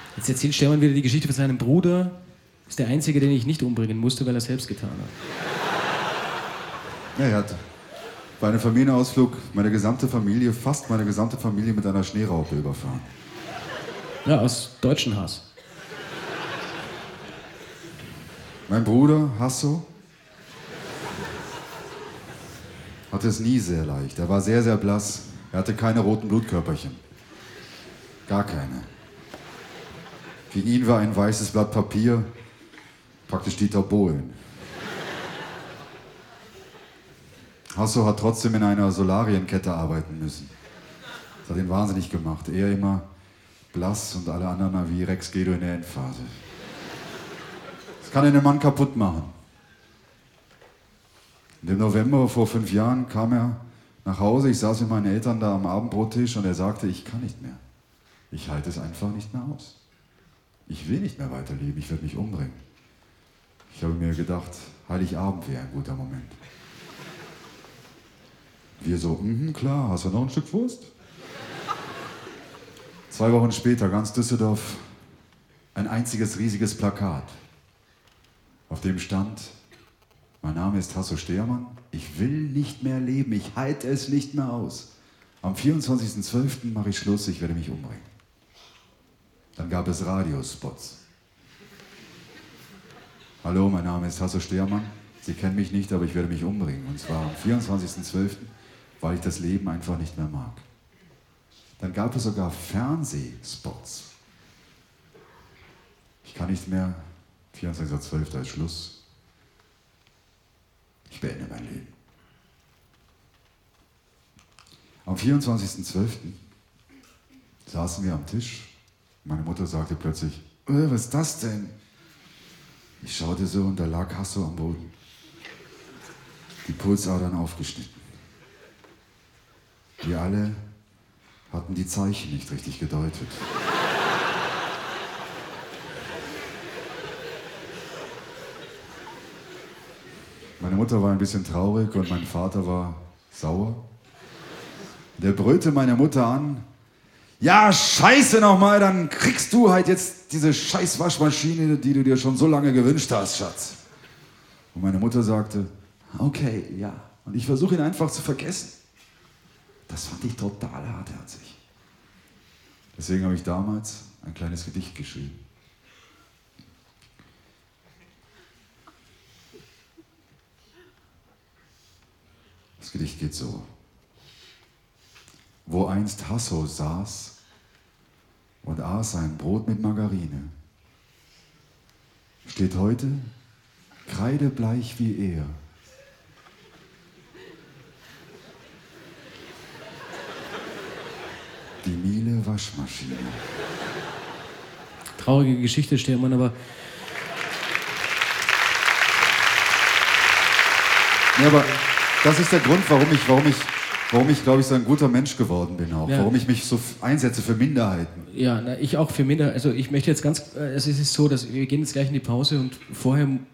Jetzt erzählt Stermann wieder die Geschichte von seinem Bruder. Ist der Einzige, den ich nicht umbringen musste, weil er es selbst getan hat. Ja, er hat bei einem Familienausflug fast meine gesamte Familie mit einer Schneeraupe überfahren. Ja, aus deutschen Hass. Mein Bruder, Hasso, hatte es nie sehr leicht. Er war sehr, sehr blass. Er hatte keine roten Blutkörperchen. Gar keine. Gegen ihn war ein weißes Blatt Papier, praktisch Dieter Bohlen. Hasso hat trotzdem in einer Solarienkette arbeiten müssen. Das hat ihn wahnsinnig gemacht. Er immer blass und alle anderen wie Rex Gedo in der Endphase. Das kann einen Mann kaputt machen. Im November vor 5 Jahren kam er nach Hause. Ich saß mit meinen Eltern da am Abendbrottisch und er sagte, ich kann nicht mehr. Ich halte es einfach nicht mehr aus. Ich will nicht mehr weiterleben, ich werde mich umbringen. Ich habe mir gedacht, Heiligabend wäre ein guter Moment. Wir so, klar, hast du noch ein Stück Wurst? 2 Wochen später, ganz Düsseldorf, ein einziges riesiges Plakat. Auf dem stand, mein Name ist Hasso Stearmann, ich will nicht mehr leben, ich halte es nicht mehr aus. Am 24.12. mache ich Schluss, ich werde mich umbringen. Dann gab es Radiospots. Hallo, mein Name ist Hasso Stearmann, Sie kennen mich nicht, aber ich werde mich umbringen. Und zwar am 24.12., weil ich das Leben einfach nicht mehr mag. Dann gab es sogar Fernsehspots. Ich kann nicht mehr, 24.12. ist Schluss. Ich beende mein Leben. Am 24.12. saßen wir am Tisch. Meine Mutter sagte plötzlich, was ist das denn? Ich schaute so und da lag Hasso am Boden. Die Pulsadern aufgeschnitten. Wir alle hatten die Zeichen nicht richtig gedeutet. Meine Mutter war ein bisschen traurig und mein Vater war sauer. Der brüllte meine Mutter an. Ja, scheiße nochmal, dann kriegst du halt jetzt diese scheiß Waschmaschine, die du dir schon so lange gewünscht hast, Schatz. Und meine Mutter sagte, okay, ja. Und ich versuche ihn einfach zu vergessen. Das fand ich total hartherzig. Deswegen habe ich damals ein kleines Gedicht geschrieben. Das Gedicht geht so. Wo einst Hasso saß und aß ein Brot mit Margarine, steht heute kreidebleich wie er. Die Miele Waschmaschine. Traurige Geschichte, Stermann, aber... Ja, aber das ist der Grund, warum ich, glaube ich, so ein guter Mensch geworden bin auch. Ja. Warum ich mich so einsetze für Minderheiten. Ja, ich auch für Minderheiten. Also ich möchte jetzt es ist so, dass wir gehen jetzt gleich in die Pause und vorher